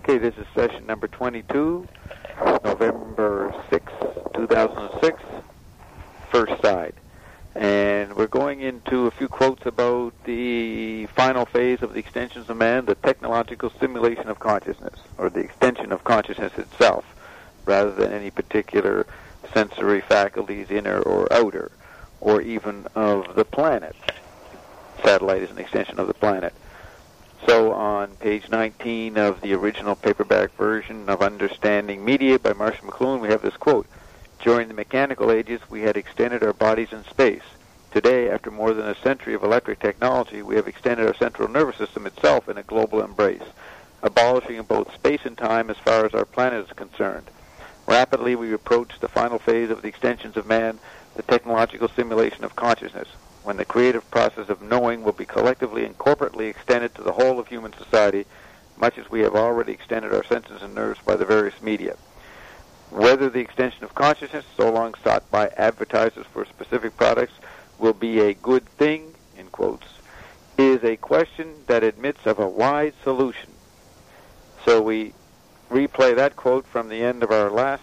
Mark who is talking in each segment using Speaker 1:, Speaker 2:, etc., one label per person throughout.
Speaker 1: Okay, this is session number 22, November 6, 2006, first side. And we're going into a few quotes about the final phase of the extensions of man, the technological simulation of consciousness, or the extension of consciousness itself, rather than any particular sensory faculties, inner or outer, or even of the planet. Satellite is an extension of the planet. So on page 19 of the original paperback version of Understanding Media by Marshall McLuhan, we have this quote: "During the mechanical ages, we had extended our bodies in space. Today, after more than a century of electric technology, we have extended our central nervous system itself in a global embrace, abolishing both space and time as far as our planet is concerned. Rapidly, we approach the final phase of the extensions of man, the technological simulation of consciousness, when the creative process of knowing will be collectively and corporately extended to the whole of human society, much as we have already extended our senses and nerves by the various media. Whether the extension of consciousness, so long sought by advertisers for specific products, will be a good thing," in quotes, is a question that admits of a wise solution. So we replay that quote from the end of our last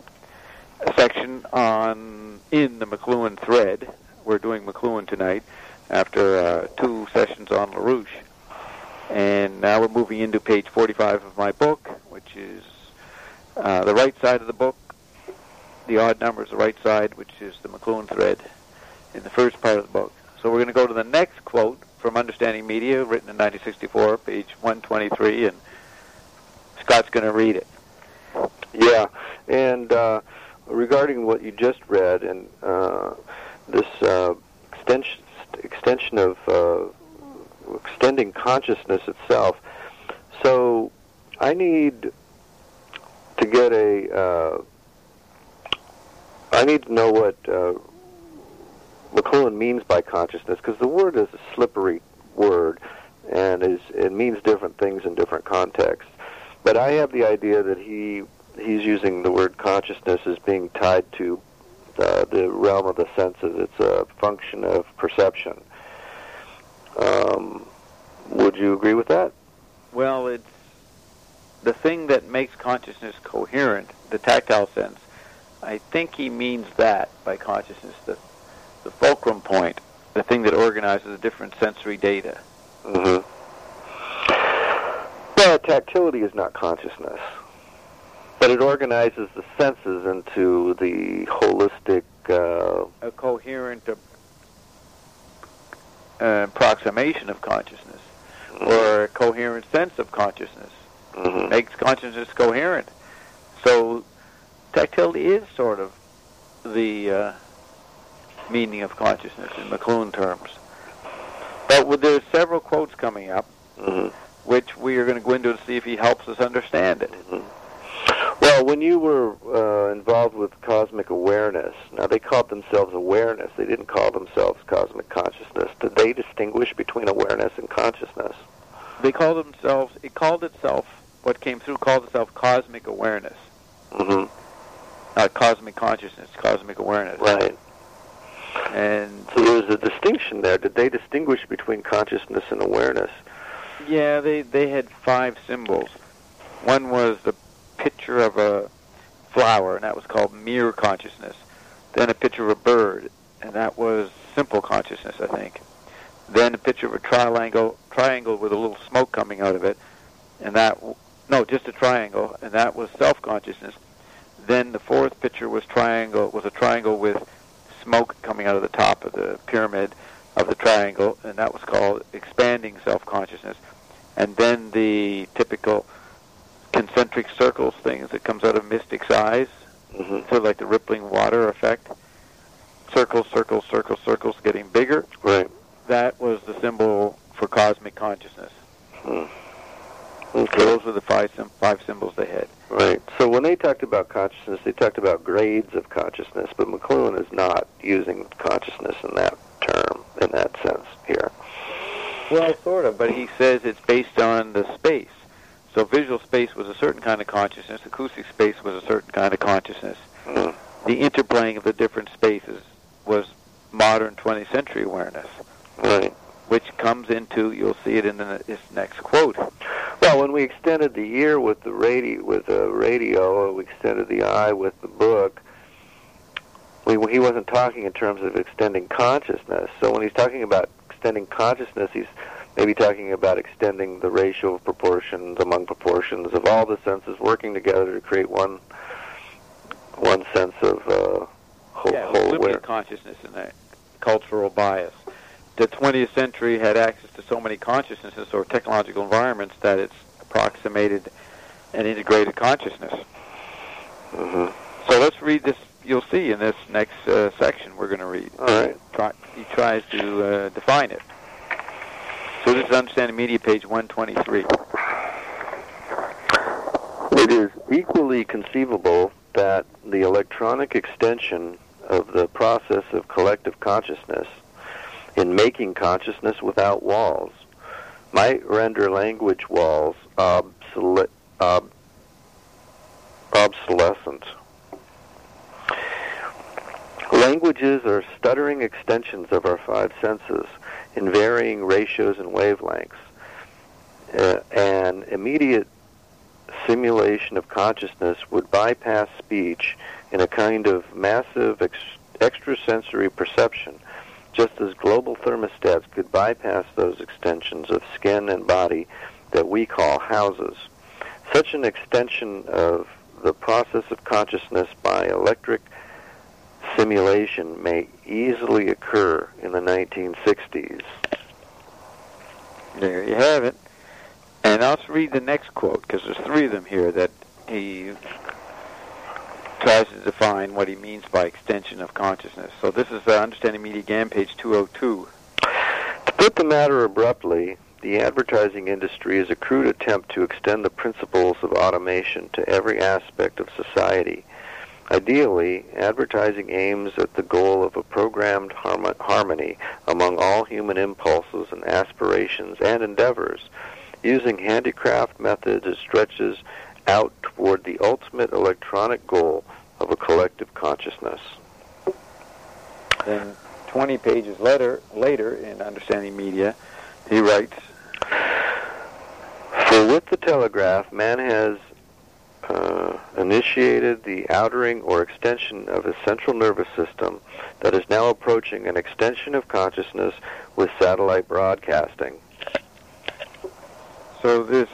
Speaker 1: section in the McLuhan thread. We're doing McLuhan tonight after 2 sessions on LaRouche. And now we're moving into page 45 of my book, which is the right side of the book. The odd number is the right side, which is the McLuhan thread in the first part of the book. So we're going to go to the next quote from Understanding Media, written in 1964, page 123, and Scott's going to read it.
Speaker 2: Yeah, and regarding what you just read, and this extension of extending consciousness itself. So I need to get I need to know what McLuhan means by consciousness, because the word is a slippery word, and it means different things in different contexts. But I have the idea that he's using the word consciousness as being tied to the realm of the senses. It's a function of perception. Would you agree with that?
Speaker 1: Well, it's the thing that makes consciousness coherent, the tactile sense. I think he means that by consciousness, the fulcrum point, the thing that organizes the different sensory data.
Speaker 2: Mm-hmm. Well, tactility is not consciousness, but it organizes the senses into the holistic...
Speaker 1: a coherent approximation of consciousness, mm-hmm. or a coherent sense of consciousness. Mm-hmm. Makes consciousness coherent. So tactility is sort of the meaning of consciousness in McLuhan terms. But there's several quotes coming up, mm-hmm. which we are going to go into to see if he helps us understand it.
Speaker 2: Mm-hmm. Well, when you were involved with cosmic awareness, now they called themselves awareness. They didn't call themselves cosmic consciousness. Did they distinguish between awareness and consciousness?
Speaker 1: They called themselves, what came through called itself cosmic awareness.
Speaker 2: Mm-hmm.
Speaker 1: Not cosmic consciousness, cosmic awareness.
Speaker 2: Right.
Speaker 1: And
Speaker 2: so there was a distinction there. Did they distinguish between consciousness and awareness?
Speaker 1: Yeah, they had 5 symbols. One was the picture of a flower, and that was called mere consciousness. Then a picture of a bird, and that was simple consciousness, I think. Then a picture of a triangle with a little smoke coming out of it, and just a triangle, and that was self-consciousness. Then the 4th picture was a triangle with smoke coming out of the top of the pyramid of the triangle, and that was called expanding self-consciousness. And then the typical concentric circles things that comes out of mystic's eyes, mm-hmm. sort of like the rippling water effect. Circles, circles, circles, circles getting bigger.
Speaker 2: Right.
Speaker 1: That was the symbol for cosmic consciousness.
Speaker 2: Hmm. Okay.
Speaker 1: So those were the 5 symbols they had.
Speaker 2: Right. So when they talked about consciousness, they talked about grades of consciousness, but McLuhan is not using consciousness in that term, in that sense here.
Speaker 1: Well, sort of, but he says it's based on the space. So visual space was a certain kind of consciousness, acoustic space was a certain kind of consciousness.
Speaker 2: Mm.
Speaker 1: The interplaying of the different spaces was modern 20th century awareness.
Speaker 2: Right.
Speaker 1: Which comes into, you'll see it in this next quote.
Speaker 2: Well, Well, when we extended the ear with the radio, or we extended the eye with the book, he wasn't talking in terms of extending consciousness. So when he's talking about extending consciousness, he's maybe talking about extending the ratio of proportions among proportions of all the senses working together to create one sense of whole
Speaker 1: limited consciousness and a cultural bias. The 20th century had access to so many consciousnesses or technological environments that it's approximated an integrated consciousness.
Speaker 2: Mm-hmm.
Speaker 1: So let's read this. You'll see in this next section we're going to read.
Speaker 2: All right.
Speaker 1: He tries to define it. So this is Understanding Media, page 123.
Speaker 2: It is equally conceivable that the electronic extension of the process of collective consciousness in making consciousness without walls might render language walls obsolescent. Languages are stuttering extensions of our five senses in varying ratios and wavelengths. An immediate simulation of consciousness would bypass speech in a kind of massive extrasensory perception, just as global thermostats could bypass those extensions of skin and body that we call houses. Such an extension of the process of consciousness by electric simulation may easily occur in the 1960s.
Speaker 1: There you have it. And I'll read the next quote, because there's three of them here that he tries to define what he means by extension of consciousness. So this is Understanding Media again, page 202.
Speaker 2: To put the matter abruptly, the advertising industry is a crude attempt to extend the principles of automation to every aspect of society. Ideally, advertising aims at the goal of a programmed harmony among all human impulses and aspirations and endeavors, using handicraft methods it stretches out toward the ultimate electronic goal of a collective consciousness.
Speaker 1: Then 20 pages later in Understanding Media, he writes,
Speaker 2: For with the telegraph, man has initiated the outering or extension of his central nervous system that is now approaching an extension of consciousness with satellite broadcasting.
Speaker 1: So this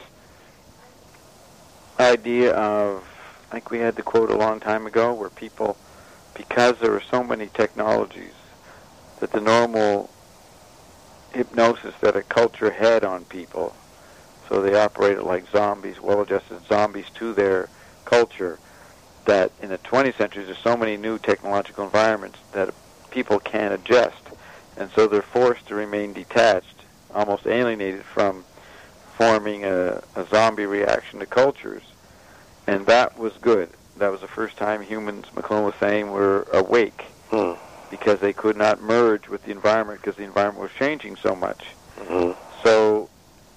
Speaker 1: idea of, I think we had the quote a long time ago, where people, because there are so many technologies, that the normal hypnosis that a culture had on people, so they operated like zombies, well-adjusted zombies to their culture, that in the 20th century there's so many new technological environments that people can't adjust, and so they're forced to remain detached, almost alienated from forming a zombie reaction to cultures. And that was good. That was the first time humans, McLuhan was saying, were awake, because they could not merge with the environment because the environment was changing so much.
Speaker 2: Mm-hmm.
Speaker 1: So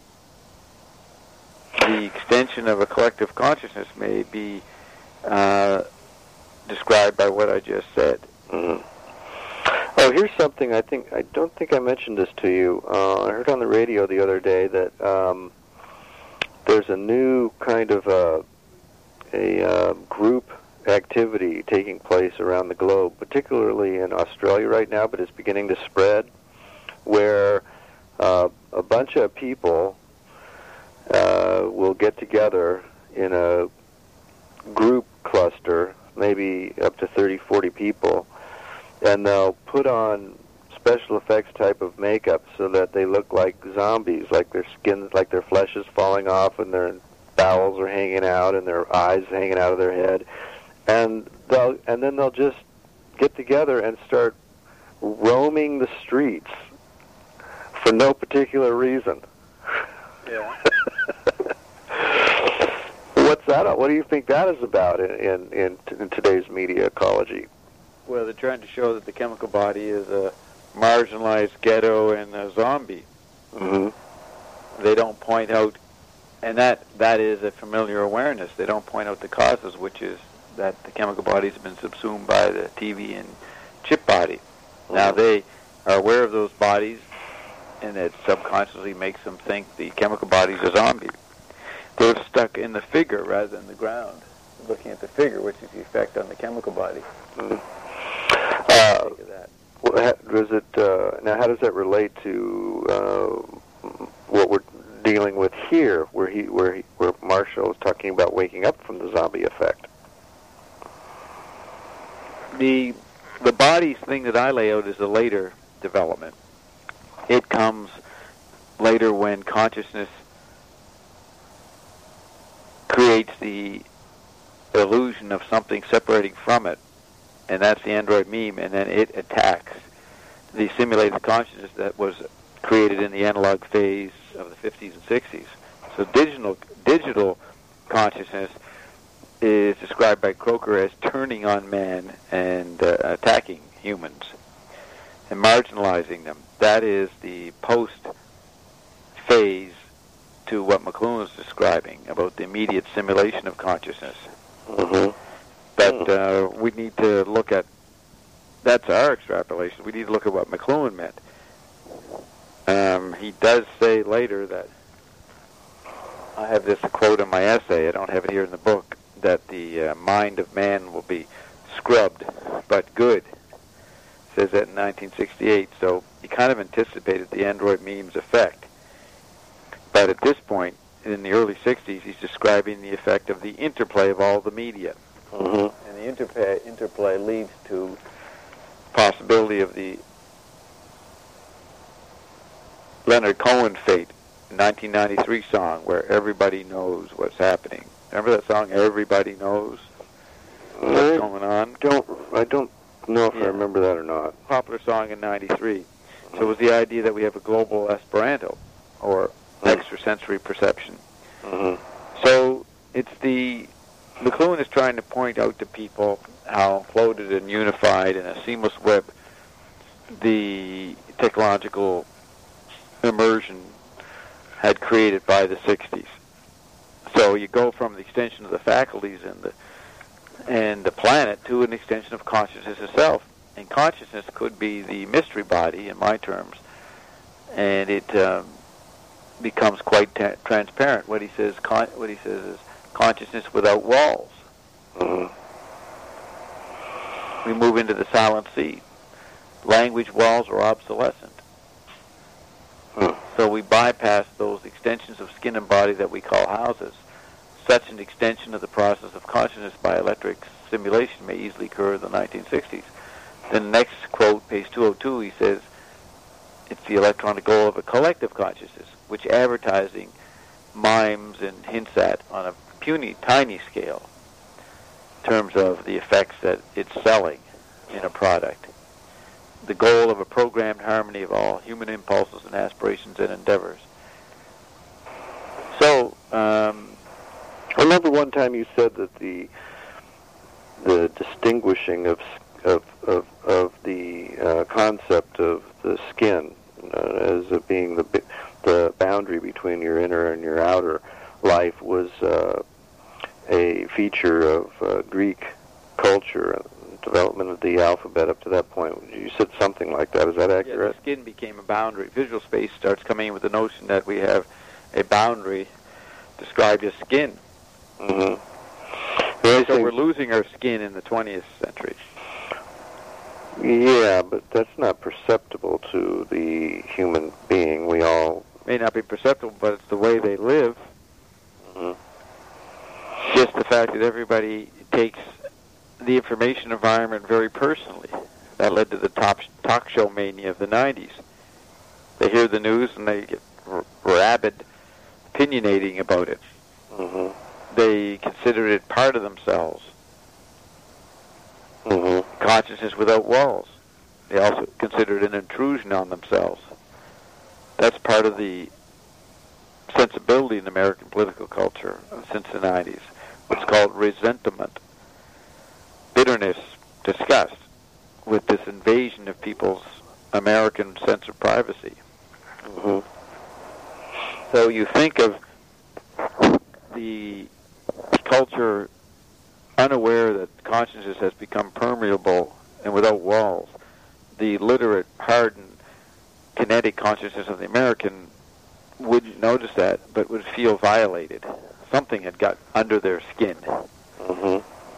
Speaker 1: the extension of a collective consciousness may be described by what I just said.
Speaker 2: Mm-hmm. Oh, here's something I don't think I mentioned this to you. I heard on the radio the other day that there's a new kind of a group activity taking place around the globe, particularly in Australia right now, but it's beginning to spread, where a bunch of people will get together in a group cluster, maybe up to 30, 40 people, and they'll put on special effects type of makeup so that they look like zombies, like their skins, like their flesh is falling off and their bowels are hanging out and their eyes hanging out of their head, and then they'll just get together and start roaming the streets for no particular reason.
Speaker 1: Yeah.
Speaker 2: What do you think that is about in today's media ecology?
Speaker 1: Well, they're trying to show that the chemical body is a marginalized ghetto and a zombie.
Speaker 2: Mm-hmm.
Speaker 1: They don't point out, and that is a familiar awareness. They don't point out the causes, which is that the chemical bodies have been subsumed by the TV and chip body. Mm-hmm. Now they are aware of those bodies, and it subconsciously makes them think the chemical body is a zombie. sort of stuck in the figure rather than the ground, looking at the figure, which is the effect on the chemical body.
Speaker 2: Mm-hmm.
Speaker 1: Think of that.
Speaker 2: Now, how does that relate to what we're dealing with here, where Marshall is talking about waking up from the zombie effect?
Speaker 1: The body thing that I lay out is a later development. It comes later when consciousness creates the illusion of something separating from it, and that's the android meme, and then it attacks the simulated consciousness that was created in the analog phase of the 50s and 60s. So digital consciousness is described by Croker as turning on man and attacking humans and marginalizing them. That is the post-phase to what McLuhan is describing about the immediate simulation of consciousness.
Speaker 2: Mm-hmm.
Speaker 1: But we need to look at, that's our extrapolation, we need to look at what McLuhan meant. He does say later that, I have this quote in my essay, I don't have it here in the book, that the mind of man will be scrubbed, but good. Says that in 1968, so he kind of anticipated the android meme's effect. But at this point, in the early 60s, he's describing the effect of the interplay of all the media.
Speaker 2: Mm-hmm.
Speaker 1: And the interplay leads to possibility of the Leonard Cohen fate, 1993 song, where everybody knows what's happening. Remember that song, Everybody Knows What's Going On?
Speaker 2: I don't know if I remember that or not.
Speaker 1: Popular song in 93. So it was the idea that we have a global Esperanto, or extrasensory perception.
Speaker 2: Mm-hmm.
Speaker 1: So it's McLuhan is trying to point out to people how floated and unified in a seamless web the technological immersion had created by the 60s. So you go from the extension of the faculties and the planet to an extension of consciousness itself. And consciousness could be the mystery body, in my terms, and it becomes quite transparent. What he says is consciousness without walls.
Speaker 2: Mm-hmm.
Speaker 1: We move into the silent sea. Language walls are obsolescent. So we bypass those extensions of skin and body that we call houses. Such an extension of the process of consciousness by electric simulation may easily occur in the 1960s. Then the next quote, page 202, he says, it's the electronic goal of a collective consciousness, which advertising mimes and hints at on a puny, tiny scale in terms of the effects that it's selling in a product. The goal of a programmed harmony of all human impulses and aspirations and endeavors. So,
Speaker 2: I remember one time you said that the distinguishing of the concept of the skin as being the boundary between your inner and your outer life was a feature of Greek culture and development of the alphabet up to that point. You said something like that. Is that accurate?
Speaker 1: Yeah, the skin became a boundary. Visual space starts coming in with the notion that we have a boundary described as skin.
Speaker 2: Mm-hmm.
Speaker 1: So we're losing our skin in the 20th century.
Speaker 2: Yeah, but that's not perceptible to the human being. We all...
Speaker 1: May not be perceptible, but it's the way they live.
Speaker 2: Mm-hmm.
Speaker 1: Just the fact that everybody takes the information environment very personally. That led to the talk show mania of the 90s. They hear the news and they get rabid opinionating about it.
Speaker 2: Mm-hmm.
Speaker 1: They consider it part of themselves.
Speaker 2: Mm-hmm.
Speaker 1: Consciousness without walls. They also consider it an intrusion on themselves. That's part of the sensibility in American political culture since the 90s. What's called resentment, bitterness, disgust with this invasion of people's American sense of privacy.
Speaker 2: Mm-hmm.
Speaker 1: So you think of the culture unaware that consciousness has become permeable and without walls. The literate, hardened, kinetic consciousness of the American wouldn't notice that, but would feel violated. something had got under their skin.
Speaker 2: Mm-hmm.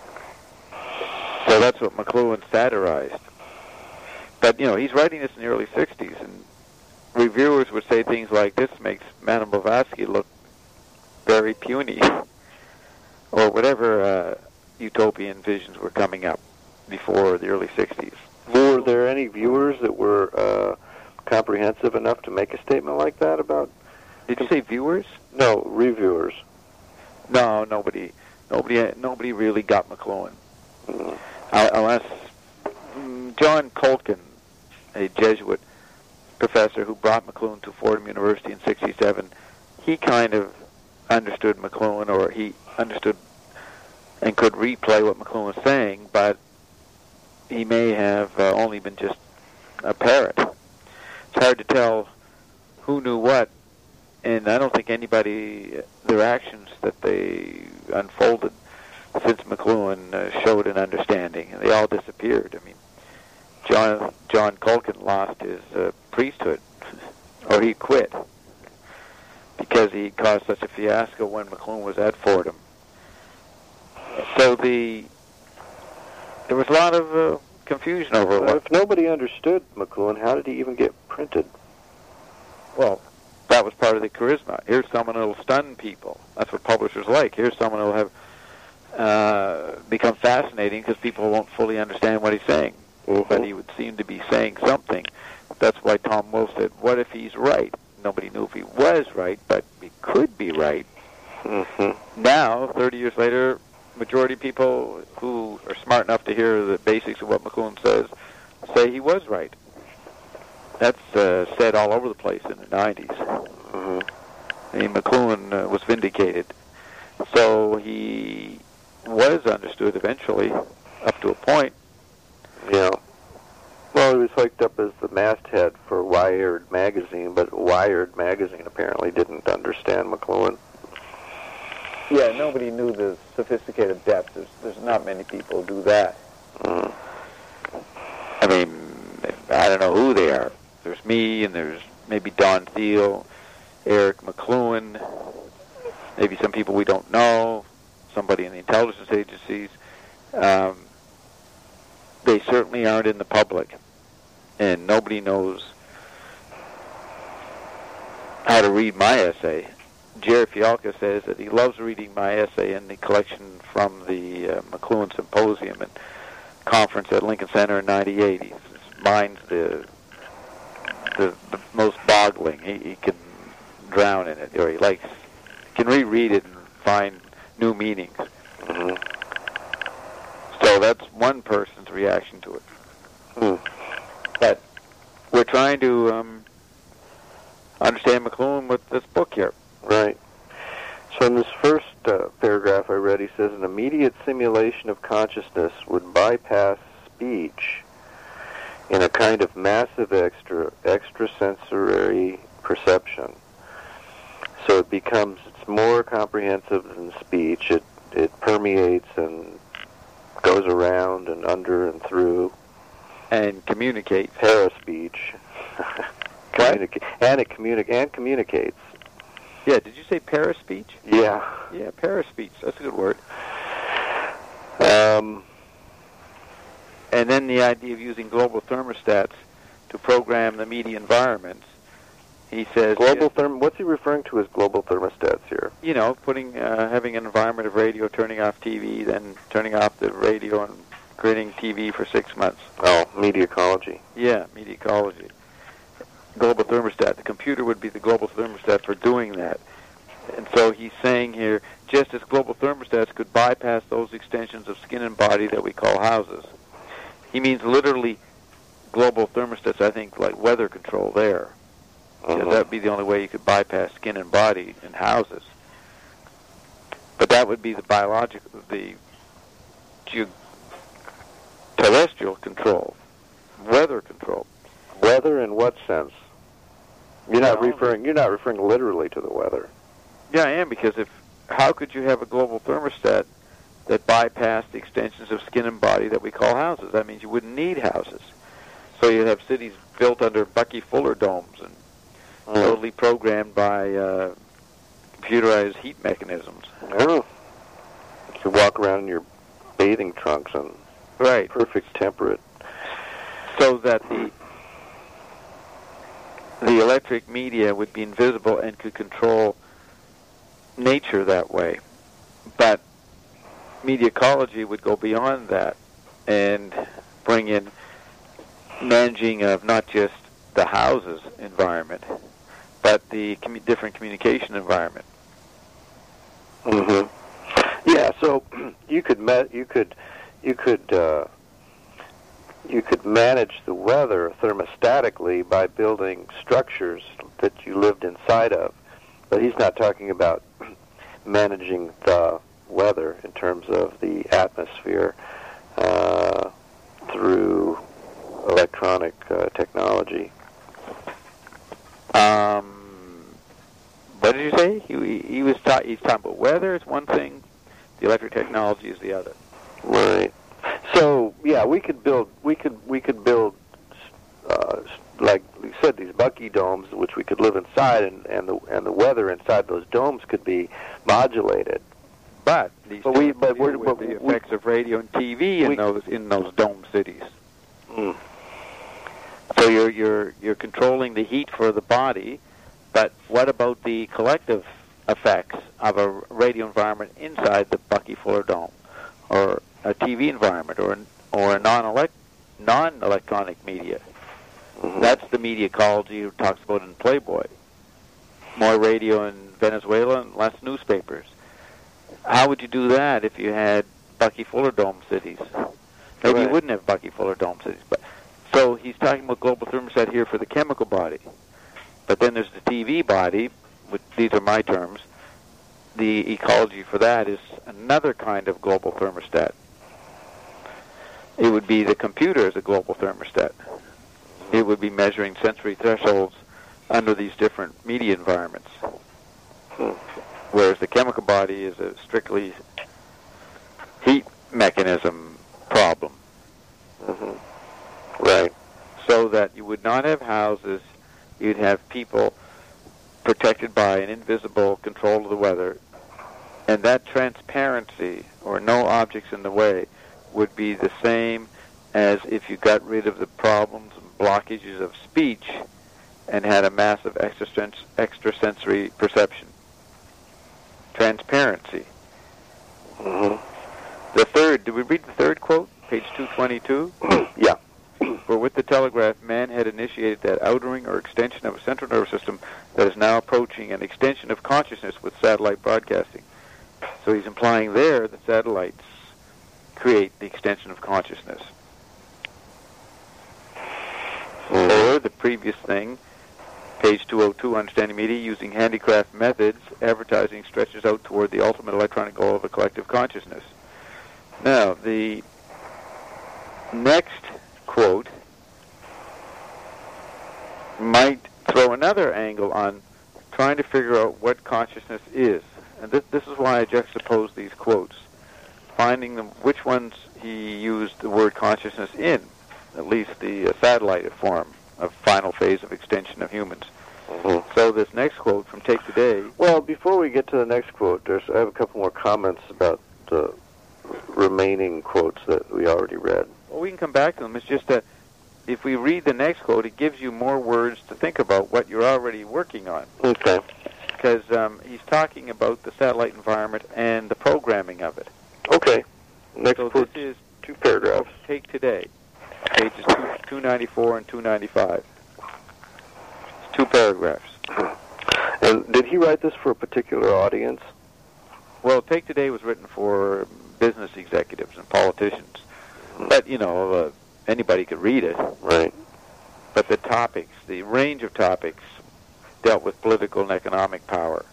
Speaker 1: So that's what McLuhan satirized. But, he's writing this in the early 60s, and reviewers would say things like, this makes Madame Blavatsky look very puny, or whatever utopian visions were coming up before the early 60s.
Speaker 2: Were there any viewers that were comprehensive enough to make a statement like that about...
Speaker 1: Did you say viewers?
Speaker 2: No, reviewers.
Speaker 1: No, nobody really got McLuhan.
Speaker 2: Mm.
Speaker 1: Unless John Colkin, a Jesuit professor who brought McLuhan to Fordham University in '67, he kind of understood McLuhan, or he understood and could replay what McLuhan was saying, but he may have only been just a parrot. It's hard to tell who knew what, and I don't think anybody, their actions that they unfolded since McLuhan showed an understanding. They all disappeared. I mean, John Colkin lost his priesthood, or he quit, because he caused such a fiasco when McLuhan was at Fordham. So there was a lot of confusion over what...
Speaker 2: If nobody understood McLuhan, how did he even get printed?
Speaker 1: Well, that was part of the charisma. Here's someone who will stun people. That's what publishers like. Here's someone who will have become fascinating because people won't fully understand what he's saying.
Speaker 2: Mm-hmm.
Speaker 1: But he would seem to be saying something. That's why Tom Wolfe said, what if he's right? Nobody knew if he was right, but he could be right.
Speaker 2: Mm-hmm.
Speaker 1: Now, 30 years later, majority of people who are smart enough to hear the basics of what McLuhan says say he was right. That's said all over the place in the 90s.
Speaker 2: Mm-hmm.
Speaker 1: I mean, McLuhan was vindicated. So he was understood eventually, up to a point.
Speaker 2: Yeah. Well, he was hooked up as the masthead for Wired magazine, but Wired magazine apparently didn't understand McLuhan.
Speaker 1: Yeah, nobody knew the sophisticated depth. There's not many people who do that.
Speaker 2: Mm.
Speaker 1: I mean, I don't know who they are. There's me, and there's maybe Don Thiel, Eric McLuhan, maybe some people we don't know, somebody in the intelligence agencies. They certainly aren't in the public, and nobody knows how to read my essay. Jerry Fialka says that he loves reading my essay in the collection from the McLuhan Symposium and conference at Lincoln Center in '98. His mind's the most boggling. He can drown in it, or he can reread it and find new meanings.
Speaker 2: Mm-hmm.
Speaker 1: So that's one person's reaction to it.
Speaker 2: Mm.
Speaker 1: But we're trying to understand McLuhan with this book here.
Speaker 2: Right. So in this first paragraph I read, he says, an immediate simulation of consciousness would bypass speech in a kind of massive extrasensory perception. So it's more comprehensive than speech. It permeates and goes around and under and through.
Speaker 1: And communicates.
Speaker 2: Paraspeech.
Speaker 1: What?
Speaker 2: Communicates.
Speaker 1: Yeah, did you say paraspeech?
Speaker 2: Yeah.
Speaker 1: Yeah, paraspeech. That's a good word. And then the idea of using global thermostats to program the media environments. He says...
Speaker 2: What's he referring to as global thermostats here?
Speaker 1: You know, having an environment of radio, turning off TV, then turning off the radio and creating TV for 6 months.
Speaker 2: Oh, media ecology.
Speaker 1: Yeah, media ecology. Global thermostat. The computer would be the global thermostat for doing that. And so he's saying here, just as global thermostats could bypass those extensions of skin and body that we call houses. He means literally global thermostats, I think, like weather control there. Because that would be the only way you could bypass skin and body in houses. But that would be the terrestrial control, weather control.
Speaker 2: Weather in what sense? You're not referring literally to the weather.
Speaker 1: Yeah, I am, because how could you have a global thermostat that bypassed the extensions of skin and body that we call houses? That means you wouldn't need houses. So you'd have cities built under Bucky Fuller domes and totally programmed by computerized heat mechanisms.
Speaker 2: Oh. You walk around in your bathing trunks and
Speaker 1: Right.
Speaker 2: perfect temperate.
Speaker 1: So that the electric media would be invisible and could control nature that way. But media ecology would go beyond that and bring in managing of not just the house's environment, but the different communication environment.
Speaker 2: Mm-hmm. Yeah, so you could manage the weather thermostatically by building structures that you lived inside of. But he's not talking about managing the weather in terms of the atmosphere through electronic technology.
Speaker 1: What did you say? He's talking about weather is one thing, the electric technology is the other.
Speaker 2: Right. So yeah, we could build like we said, these Bucky domes, which we could live inside, and the weather inside those domes could be modulated.
Speaker 1: But the effects of radio and TV in those dome cities.
Speaker 2: Mm.
Speaker 1: So you're controlling the heat for the body, but what about the collective effects of a radio environment inside the Bucky Fuller Dome, or a TV environment, or a non-electronic media?
Speaker 2: Mm-hmm.
Speaker 1: That's the media ecology he talks about in Playboy. More radio in Venezuela and less newspapers. How would you do that if you had Bucky Fuller Dome cities? Maybe you wouldn't have Bucky Fuller Dome cities. But so he's talking about global thermostat here for the chemical body. But then there's the TV body, which these are my terms. The ecology for that is another kind of global thermostat. It would be the computer as a global thermostat. It would be measuring sensory thresholds under these different media environments. Whereas the chemical body is a strictly heat mechanism problem.
Speaker 2: Mm-hmm. Right.
Speaker 1: So that you would not have houses, you'd have people protected by an invisible control of the weather, and that transparency, or no objects in the way, would be the same as if you got rid of the problems and blockages of speech and had a massive extrasensory perception. Transparency.
Speaker 2: Mm-hmm.
Speaker 1: The third, did we read the third quote? Page 222?
Speaker 2: Yeah.
Speaker 1: For with the telegraph, man had initiated that outering or extension of a central nervous system that is now approaching an extension of consciousness with satellite broadcasting. So he's implying there that satellites create the extension of consciousness. Or the previous thing, page 202, Understanding Media, using handicraft methods, advertising stretches out toward the ultimate electronic goal of a collective consciousness. Now, the next quote might throw another angle on trying to figure out what consciousness is. And this is why I juxtapose these quotes, finding them which ones he used the word consciousness in, at least the satellite form of final phase of extension of humans. Mm-hmm. So this next quote from Take Today...
Speaker 2: Well, before we get to the next quote, I have a couple more comments about the remaining quotes that we already read.
Speaker 1: Well, we can come back to them. It's just that if we read the next quote, it gives you more words to think about what you're already working on.
Speaker 2: Okay.
Speaker 1: Because he's talking about the satellite environment and the programming of it.
Speaker 2: Okay. Next
Speaker 1: so
Speaker 2: quote,
Speaker 1: this is
Speaker 2: 2 paragraphs.
Speaker 1: Take Today, pages 294 and 295. It's 2 paragraphs.
Speaker 2: And did he write this for a particular audience?
Speaker 1: Well, Take Today was written for business executives and politicians. But, anybody could read it.
Speaker 2: Right.
Speaker 1: But the topics, the range of topics, dealt with political and economic power.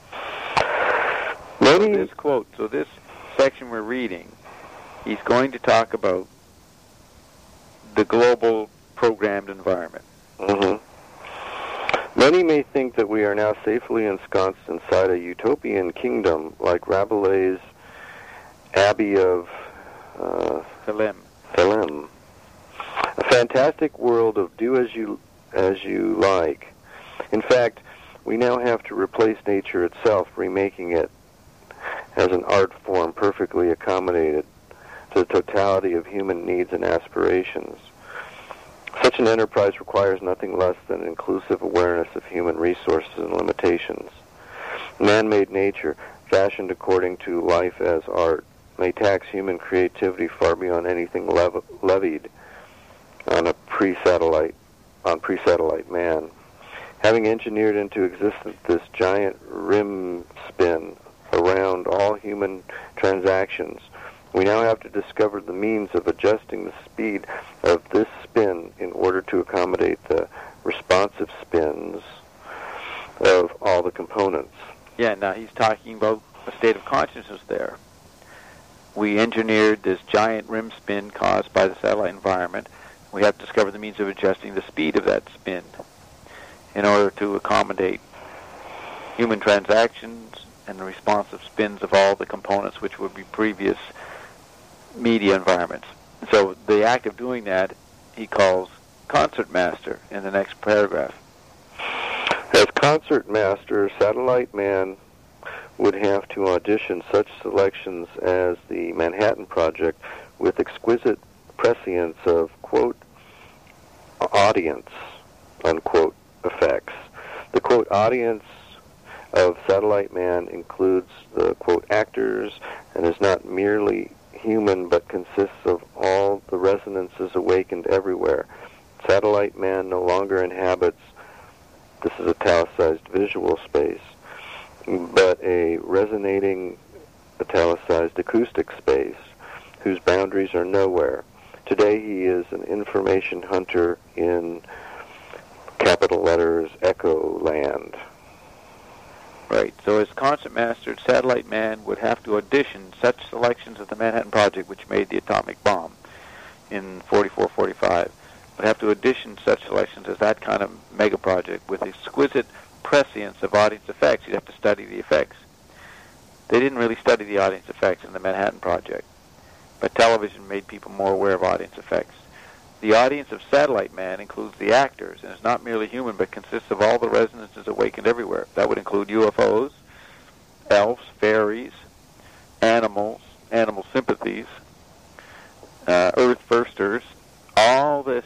Speaker 1: So this quote, so this section we're reading, he's going to talk about the global programmed environment.
Speaker 2: Mm-hmm. Many may think that we are now safely ensconced inside a utopian kingdom like Rabelais' Abbey of
Speaker 1: Thelem.
Speaker 2: A fantastic world of do as you like. In fact, we now have to replace nature itself, remaking it as an art form perfectly accommodated to the totality of human needs and aspirations. Such an enterprise requires nothing less than an inclusive awareness of human resources and limitations. Man-made nature, fashioned according to life as art, may tax human creativity far beyond anything levied on pre-satellite man. Having engineered into existence this giant rim spin around all human transactions, we now have to discover the means of adjusting the speed of this spin in order to accommodate the responsive spins of all the components.
Speaker 1: Yeah, now he's talking about a state of consciousness there. We engineered this giant rim spin caused by the satellite environment. We have to discover the means of adjusting the speed of that spin in order to accommodate human transactions and the responsive spins of all the components which would be previous media environments. So the act of doing that he calls concertmaster in the next paragraph.
Speaker 2: As concertmaster, Satellite Man would have to audition such selections as the Manhattan Project with exquisite prescience of, quote, audience, unquote, effects. The, quote, audience of Satellite Man includes the, quote, actors and is not merely human but consists of all the resonances awakened everywhere. Satellite Man no longer inhabits, this is italicized, visual space, but a resonating, italicized, acoustic space whose boundaries are nowhere. Today he is an information hunter in capital letters Echo Land.
Speaker 1: Right. So as concertmaster, Satellite Man would have to audition such selections of the Manhattan Project, which made the atomic bomb in 44-45, would have to audition such selections as that kind of mega project with exquisite prescience of audience effects. You'd have to study the effects. They didn't really study the audience effects in the Manhattan Project, but television made people more aware of audience effects. The audience of Satellite Man includes the actors, and is not merely human, but consists of all the resonances awakened everywhere. That would include UFOs, elves, fairies, animals, animal sympathies, Earth firsters. All this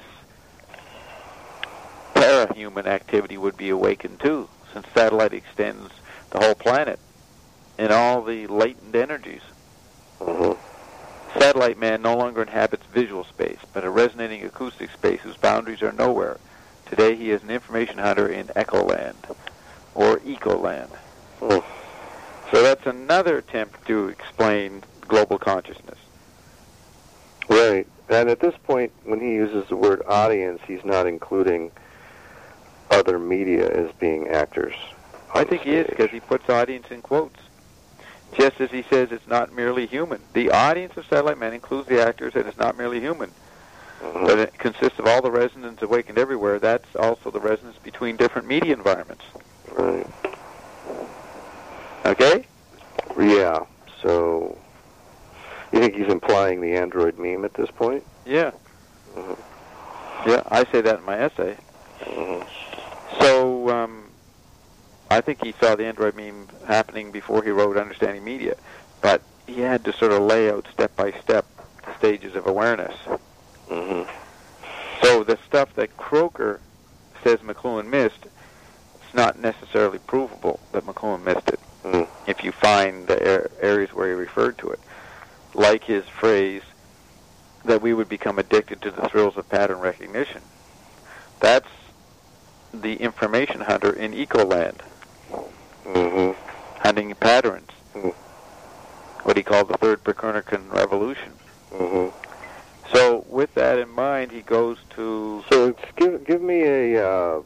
Speaker 1: para-human activity would be awakened too, since satellite extends the whole planet in all the latent energies.
Speaker 2: Mm-hmm.
Speaker 1: Satellite Man no longer inhabits visual space, but a resonating acoustic space whose boundaries are nowhere. Today he is an information hunter in Echoland, or Ecoland.
Speaker 2: Mm.
Speaker 1: So that's another attempt to explain global consciousness.
Speaker 2: Right. And at this point, when he uses the word audience, he's not including other media as being actors.
Speaker 1: I think he is, because he puts audience in quotes. Just as he says it's not merely human. The audience of Satellite Man includes the actors and it's not merely human.
Speaker 2: Mm-hmm.
Speaker 1: But it consists of all the resonance awakened everywhere. That's also the resonance between different media environments.
Speaker 2: Right.
Speaker 1: Okay?
Speaker 2: Yeah. So, you think he's implying the android meme at this point?
Speaker 1: Yeah.
Speaker 2: Mm-hmm.
Speaker 1: Yeah, I say that in my essay.
Speaker 2: Mm-hmm.
Speaker 1: So, I think he saw the android meme happening before he wrote Understanding Media, but he had to sort of lay out step by step the stages of awareness.
Speaker 2: Mm-hmm.
Speaker 1: So the stuff that Croker says McLuhan missed, it's not necessarily provable that McLuhan missed it, if you find the areas where he referred to it. Like his phrase that we would become addicted to the thrills of pattern recognition. That's the information hunter in Ecoland.
Speaker 2: Mm-hmm.
Speaker 1: Hunting patterns.
Speaker 2: Mm-hmm.
Speaker 1: What he called the third Copernican revolution.
Speaker 2: Mm-hmm.
Speaker 1: So with that in mind, he goes to...
Speaker 2: So give me a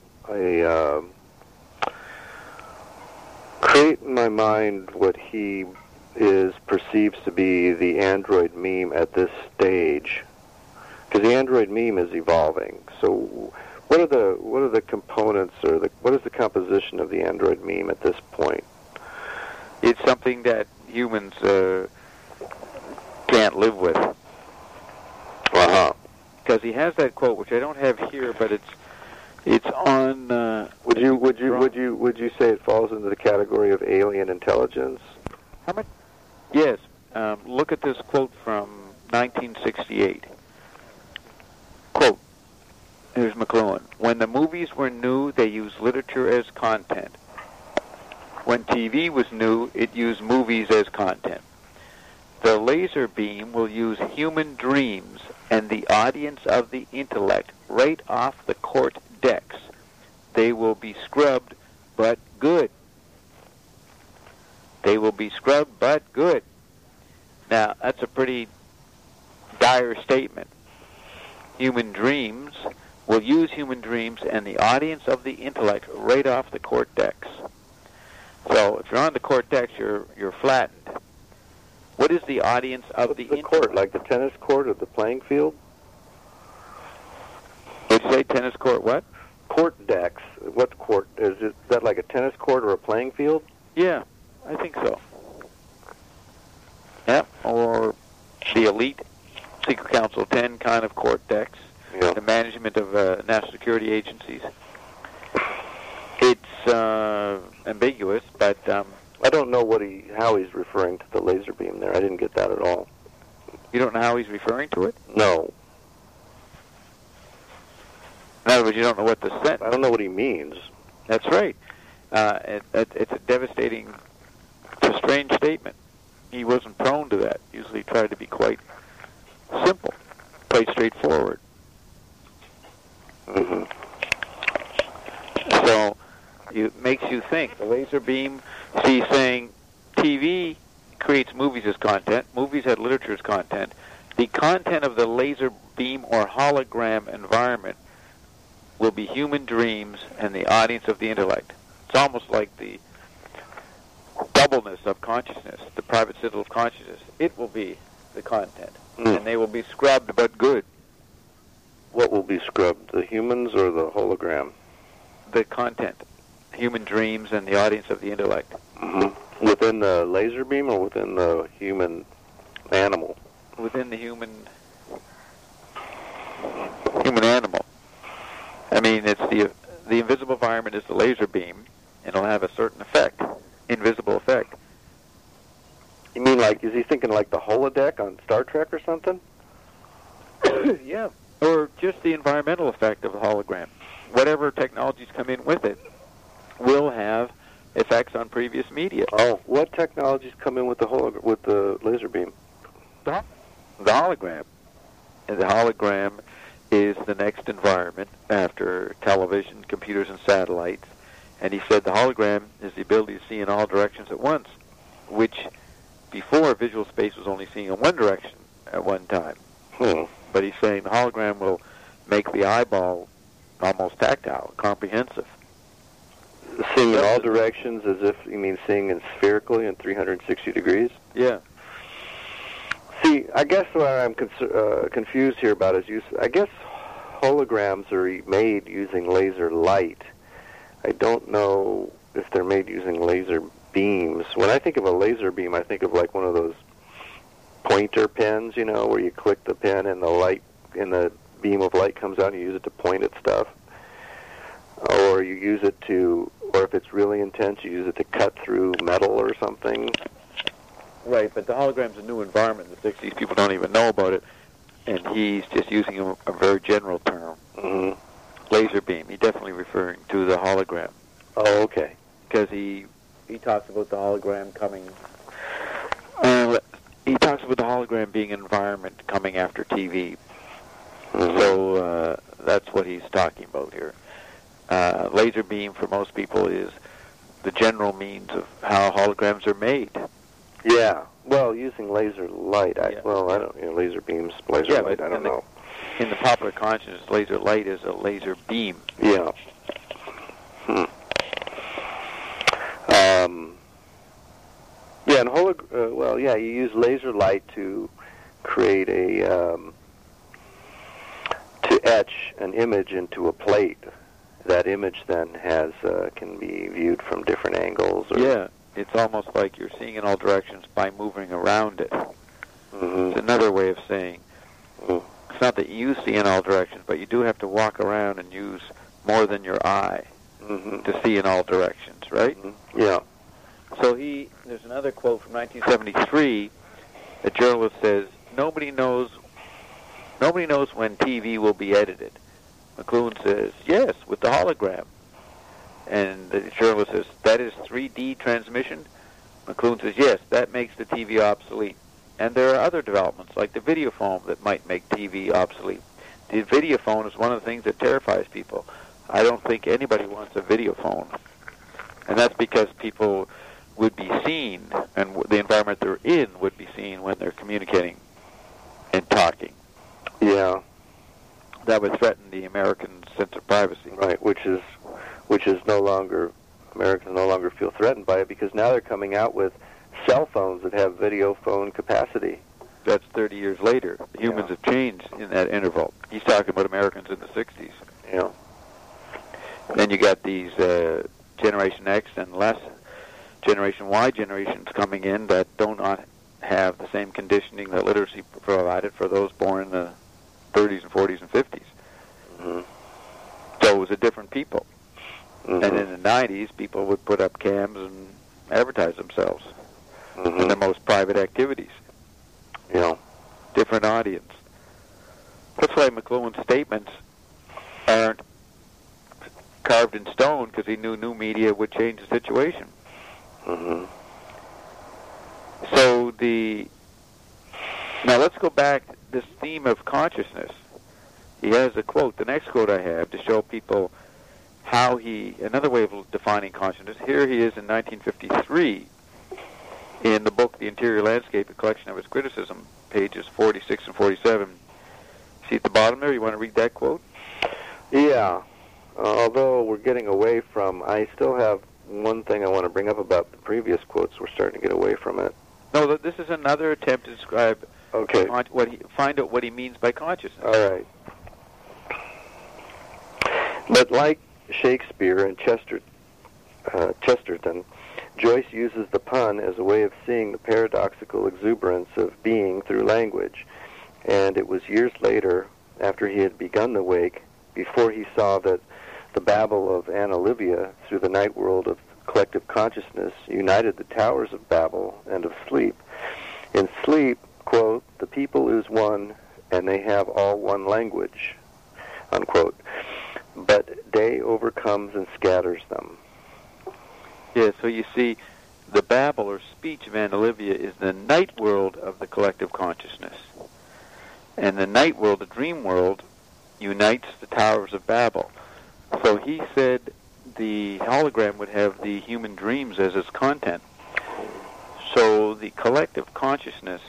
Speaker 2: create in my mind what he perceives to be the android meme at this stage, because the android meme is evolving. So what are the components, or what is the composition of the android meme at this point?
Speaker 1: It's something that humans can't live with.
Speaker 2: Uh-huh.
Speaker 1: Because he has that quote, which I don't have here, but it's It's on.
Speaker 2: Would you say it falls into the category of alien intelligence?
Speaker 1: How much? Yes. Look at this quote from 1968. Quote. Here's McLuhan. When the movies were new, they used literature as content. When TV was new, it used movies as content. The laser beam will use human dreams and the audience of the intellect right off the court decks. They will be scrubbed, but good. They will be scrubbed, but good. Now, that's a pretty dire statement. Human dreams will use human dreams and the audience of the intellect right off the court decks. So if you're on the court decks, you're flattened. What is the audience of the intellect?
Speaker 2: Court, like the tennis court or the playing field?
Speaker 1: Did you say tennis court what?
Speaker 2: Court decks. What court? Is that like a tennis court or a playing field?
Speaker 1: Yeah, I think so. Yeah, or the elite Secret Council 10 kind of court decks.
Speaker 2: Yeah.
Speaker 1: The management of national security agencies. It's ambiguous, but
Speaker 2: I don't know how he's referring to the laser beam there. I didn't get that at all.
Speaker 1: You don't know how he's referring to it?
Speaker 2: No.
Speaker 1: In other words, you don't know what the sentence...
Speaker 2: I don't know what he means.
Speaker 1: That's right. It's a devastating, it's a strange statement. He wasn't prone to that. Usually tried to be quite simple, quite straightforward.
Speaker 2: Mm-hmm.
Speaker 1: So it makes you think. The laser beam, see, saying TV creates movies as content. Movies had literature as content. The content of the laser beam or hologram environment will be human dreams and the audience of the intellect. It's almost like the doubleness of consciousness, the private citadel of consciousness. It will be the content, and they will be scrubbed but good.
Speaker 2: What will be scrubbed, the humans or the hologram?
Speaker 1: The content, human dreams and the audience of the intellect.
Speaker 2: Mm-hmm. Within the laser beam or within the human animal?
Speaker 1: Within the human animal. I mean, it's the invisible environment is the laser beam, and it'll have a certain effect, invisible effect.
Speaker 2: You mean like, is he thinking like the holodeck on Star Trek or something?
Speaker 1: Yeah, or just the environmental effect of the hologram. Whatever technologies come in with it will have effects on previous media.
Speaker 2: Oh, what technologies come in with the laser beam?
Speaker 1: The hologram. And the hologram is the next environment after television, computers, and satellites. And he said the hologram is the ability to see in all directions at once, which before visual space was only seeing in one direction at one time. But he's saying the hologram will make the eyeball almost tactile, comprehensive.
Speaker 2: Seeing in all directions as if, you mean seeing in spherically in 360 degrees?
Speaker 1: Yeah.
Speaker 2: See, I guess what I'm confused here about is I guess holograms are made using laser light. I don't know if they're made using laser beams. When I think of a laser beam, I think of like one of those pointer pens, you know, where you click the pen and the light and the beam of light comes out and you use it to point at stuff. Or you use it to, or if it's really intense, you use it to cut through metal or something.
Speaker 1: Right, but the hologram's a new environment in the 60s. People don't even know about it. And he's just using a very general term.
Speaker 2: Mm-hmm.
Speaker 1: Laser beam. He's definitely referring to the hologram.
Speaker 2: Oh, okay.
Speaker 1: Because he talks about the hologram coming... he talks about the hologram being an environment coming after TV.
Speaker 2: Mm-hmm.
Speaker 1: So that's what he's talking about here. Laser beam, for most people, is the general means of how holograms are made.
Speaker 2: Yeah. Well, using laser light. I don't. Laser beams, laser light. I don't know.
Speaker 1: In the popular consciousness, laser light is a laser beam.
Speaker 2: Yeah. Yeah, and you use laser light to create to etch an image into a plate. That image then can be viewed from different angles.
Speaker 1: Yeah. It's almost like you're seeing in all directions by moving around it.
Speaker 2: Mm-hmm.
Speaker 1: It's another way of saying it's not that you see in all directions, but you do have to walk around and use more than your eye to see in all directions, right?
Speaker 2: Yeah.
Speaker 1: So there's another quote from 1973. A journalist says, nobody knows when TV will be edited. McLuhan says, yes, with the hologram. And the journalist says, that is 3D transmission? McLuhan says, yes, that makes the TV obsolete. And there are other developments, like the videophone, that might make TV obsolete. The videophone is one of the things that terrifies people. I don't think anybody wants a videophone. And that's because people would be seen, and the environment they're in would be seen when they're communicating and talking.
Speaker 2: Yeah.
Speaker 1: That would threaten the American sense of privacy.
Speaker 2: Right, which is no longer, Americans no longer feel threatened by it, because now they're coming out with cell phones that have video phone capacity.
Speaker 1: That's 30 years later. Humans have changed in that interval. He's talking about Americans in the 60s.
Speaker 2: Yeah.
Speaker 1: Then you got these Generation X and less Generation Y generations coming in that do not have the same conditioning that literacy provided for those born in the 30s and 40s and 50s.
Speaker 2: Mm-hmm.
Speaker 1: So it was a different people.
Speaker 2: Mm-hmm.
Speaker 1: And in the 90s, people would put up cams and advertise themselves in their most private activities.
Speaker 2: Yeah.
Speaker 1: Different audience. That's why McLuhan's statements aren't carved in stone, because he knew new media would change the situation.
Speaker 2: Mm-hmm.
Speaker 1: So now let's go back to this theme of consciousness. He has a quote, the next quote I have, to show people how another way of defining consciousness. Here he is in 1953 in the book The Interior Landscape, a collection of his criticism, pages 46 and 47. See at the bottom there? You want to read that quote?
Speaker 2: Yeah. Although we're getting away from, I still have one thing I want to bring up about the previous quotes. We're starting to get away from it.
Speaker 1: No, this is another attempt to describe find out what he means by consciousness.
Speaker 2: All right. But like Shakespeare and Chesterton, Joyce uses the pun as a way of seeing the paradoxical exuberance of being through language. And it was years later, after he had begun the wake, before he saw that the babble of Anna Livia through the night world of collective consciousness united the towers of Babel and of sleep. In sleep, quote, the people is one, and they have all one language, unquote. But day overcomes and scatters them.
Speaker 1: Yeah, so you see, the babble or speech of Anna Livia is the night world of the collective consciousness. And the night world, the dream world, unites the towers of Babel. So he said the hologram would have the human dreams as its content. So the collective consciousness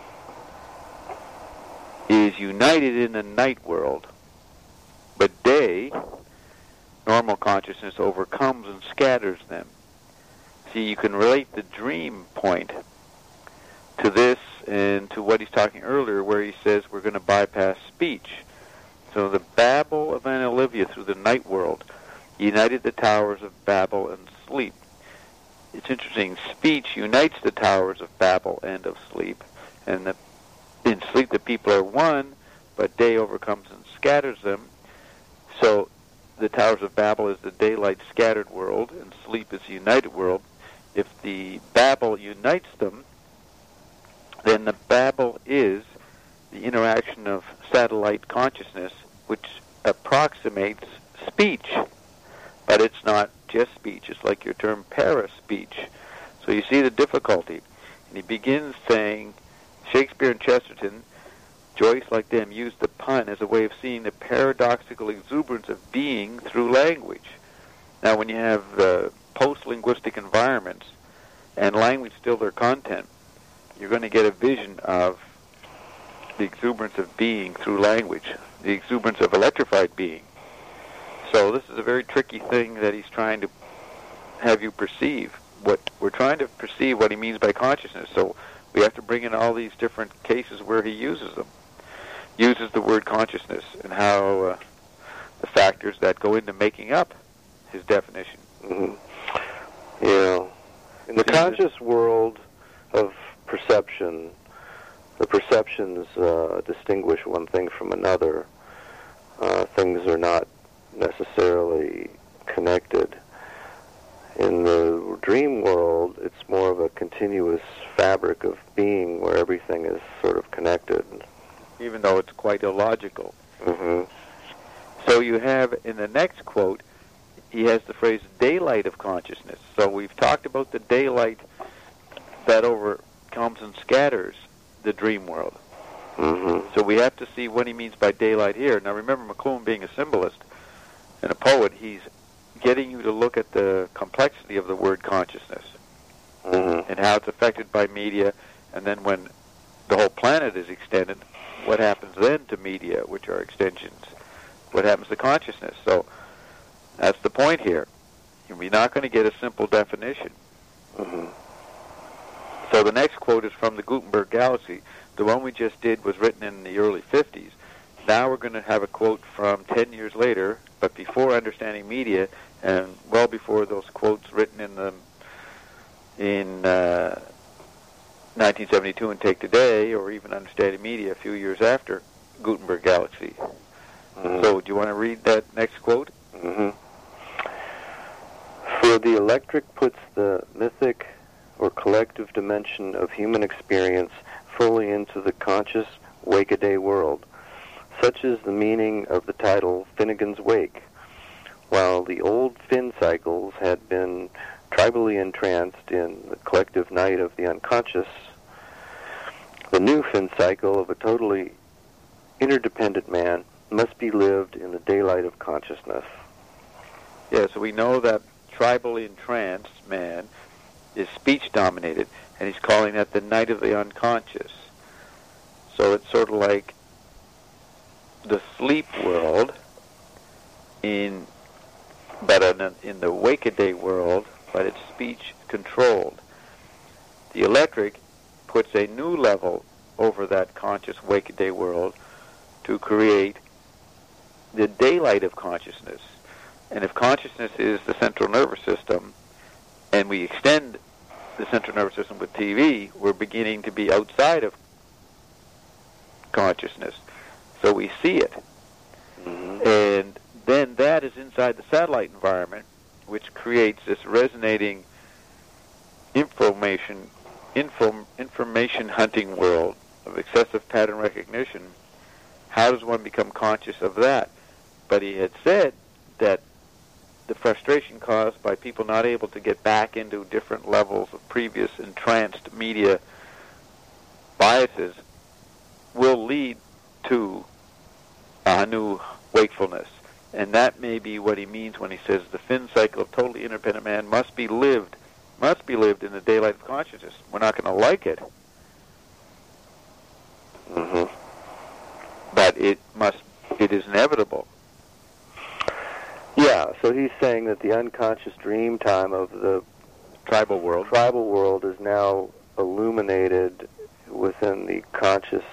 Speaker 1: is united in the night world, but day, normal consciousness, overcomes and scatters them. See, you can relate the dream point to this and to what he's talking earlier, where he says we're going to bypass speech. So the babble of Anna Livia through the night world united the towers of Babel and sleep. It's interesting. Speech unites the towers of Babel and of sleep. And in sleep the people are one, but day overcomes and scatters them. So the towers of Babel is the daylight scattered world, and sleep is the united world. If the Babel unites them, then the Babel is the interaction of satellite consciousness, which approximates speech. But it's not just speech. It's like your term para-speech. So you see the difficulty. And he begins saying, Shakespeare and Chesterton, Joyce, like them, used the pun as a way of seeing the paradoxical exuberance of being through language. Now, when you have post-linguistic environments and language still their content, you're going to get a vision of the exuberance of being through language, the exuberance of electrified being. So this is a very tricky thing that he's trying to have you perceive. We're trying to perceive what he means by consciousness, so we have to bring in all these different cases where he uses them. Uses the word consciousness and how the factors that go into making up his definition.
Speaker 2: Mm-hmm. Yeah. In the conscious world of perception, the perceptions distinguish one thing from another. Things are not necessarily connected. In the dream world, it's more of a continuous fabric of being where everything is sort of connected.
Speaker 1: Even though it's quite illogical.
Speaker 2: Mm-hmm.
Speaker 1: So you have, in the next quote, he has the phrase daylight of consciousness. So we've talked about the daylight that overcomes and scatters the dream world.
Speaker 2: Mm-hmm.
Speaker 1: So we have to see what he means by daylight here. Now remember, McLuhan being a symbolist and a poet, he's getting you to look at the complexity of the word consciousness and how it's affected by media, and then when the whole planet is extended, what happens then to media, which are extensions? What happens to consciousness? So that's the point here. We're not going to get a simple definition.
Speaker 2: Mm-hmm.
Speaker 1: So the next quote is from the Gutenberg Galaxy. The one we just did was written in the early 50s. Now we're going to have a quote from 10 years later, but before Understanding Media, and well before those quotes written in 1972 and Take Today, or even Understanding Media a few years after Gutenberg Galaxy.
Speaker 2: Mm-hmm.
Speaker 1: So do you want to read that next quote?
Speaker 2: Mm-hmm. For the electric puts the mythic or collective dimension of human experience fully into the conscious wake-a-day world. Such is the meaning of the title Finnegan's Wake. While the old Finn cycles had been tribally entranced in the collective night of the unconscious, the new Finn cycle of a totally interdependent man must be lived in the daylight of consciousness.
Speaker 1: Yeah, so we know that tribally entranced man is speech-dominated, and he's calling that the night of the unconscious. So it's sort of like the sleep world in the wake-a-day world, but it's speech-controlled. The electric puts a new level over that conscious wake-a-day world to create the daylight of consciousness. And if consciousness is the central nervous system, and we extend the central nervous system with TV, we're beginning to be outside of consciousness. So we see it.
Speaker 2: Mm-hmm.
Speaker 1: And then that is inside the satellite environment, which creates this resonating information hunting world of excessive pattern recognition. How does one become conscious of that? But he had said that the frustration caused by people not able to get back into different levels of previous entranced media biases will lead to a new wakefulness. And that may be what he means when he says the Finn cycle of totally interdependent man must be lived in the daylight of consciousness. We're not going to like it.
Speaker 2: Mm-hmm.
Speaker 1: But it is inevitable.
Speaker 2: Yeah, so he's saying that the unconscious dream time of the
Speaker 1: Tribal world
Speaker 2: is now illuminated within the conscious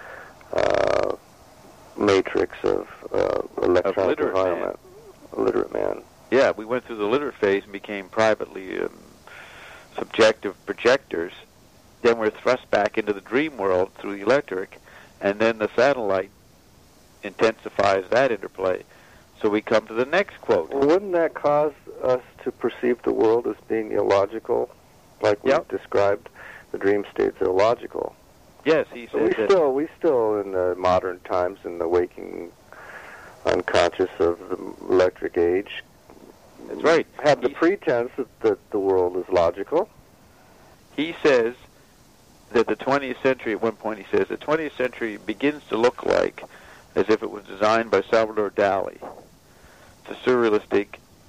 Speaker 2: matrix of electronic environment. Literate man.
Speaker 1: Yeah, we went through the literate phase and became privately subjective projectors. Then we're thrust back into the dream world through the electric, and then the satellite intensifies that interplay. So we come to the next quote.
Speaker 2: Well, wouldn't that cause us to perceive the world as being illogical? Like we described the dream states illogical.
Speaker 1: Yes, he said
Speaker 2: we still in the modern times, in the waking unconscious of the electric age,
Speaker 1: that's right,
Speaker 2: have the pretense that the world is logical.
Speaker 1: He says that the 20th century, at one point he says, the 20th century begins to look like as if it was designed by Salvador Dali. It's a surrealistic,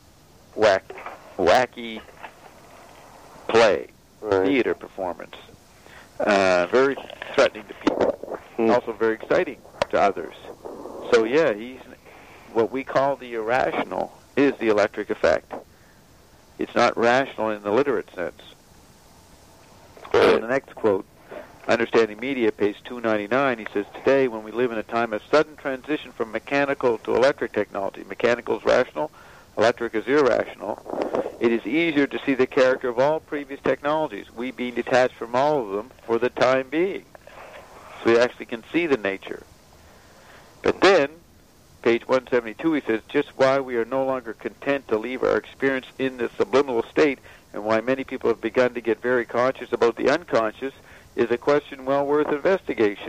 Speaker 1: wacky play, theater performance. Very threatening to people, also very exciting to others. So yeah, what we call the irrational is the electric effect. It's not rational in the literate sense. So in the next quote, Understanding Media, page 299, he says, today, when we live in a time of sudden transition from mechanical to electric technology, mechanical is rational, electric is irrational, it is easier to see the character of all previous technologies, we being detached from all of them for the time being. So we actually can see the nature. But then, page 172, he says, just why we are no longer content to leave our experience in the subliminal state and why many people have begun to get very conscious about the unconscious is a question well worth investigation.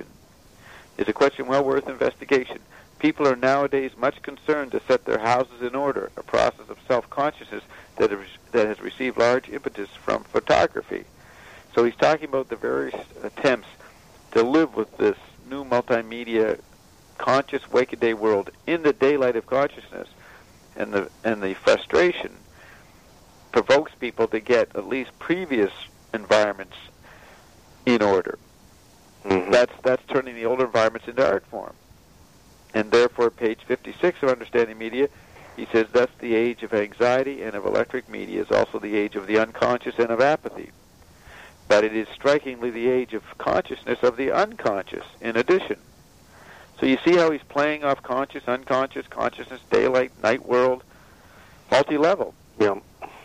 Speaker 1: People are nowadays much concerned to set their houses in order, a process of self-consciousness that has received large impetus from photography. So he's talking about the various attempts to live with this new multimedia conscious wake-a-day world in the daylight of consciousness, and the frustration provokes people to get at least previous environments in order.
Speaker 2: Mm-hmm.
Speaker 1: That's turning the older environments into art form. And therefore, page 56 of Understanding Media, he says that's the age of anxiety and of electric media is also the age of the unconscious and of apathy. But it is strikingly the age of consciousness of the unconscious in addition. So you see how he's playing off conscious, unconscious, consciousness, daylight, night world, multi-level.
Speaker 2: Yeah.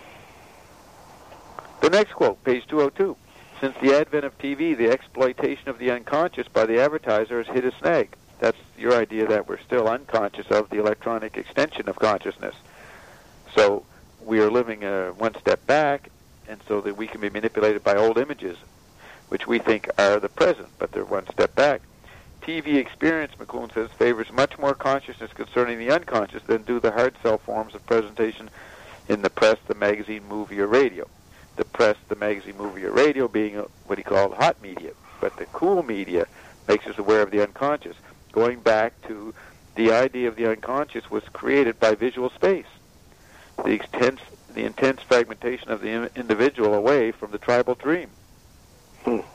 Speaker 1: The next quote, page 202. Since the advent of TV, the exploitation of the unconscious by the advertiser has hit a snag. That's your idea that we're still unconscious of the electronic extension of consciousness. So we are living one step back, and so that we can be manipulated by old images, which we think are the present, but they're one step back. TV experience, McLuhan says, favors much more consciousness concerning the unconscious than do the hard sell forms of presentation in the press, the magazine, movie, or radio. The press, the magazine, movie, or radio being what he called hot media, but the cool media makes us aware of the unconscious. Going back to the idea of the unconscious was created by visual space. The intense fragmentation of the individual away from the tribal dream.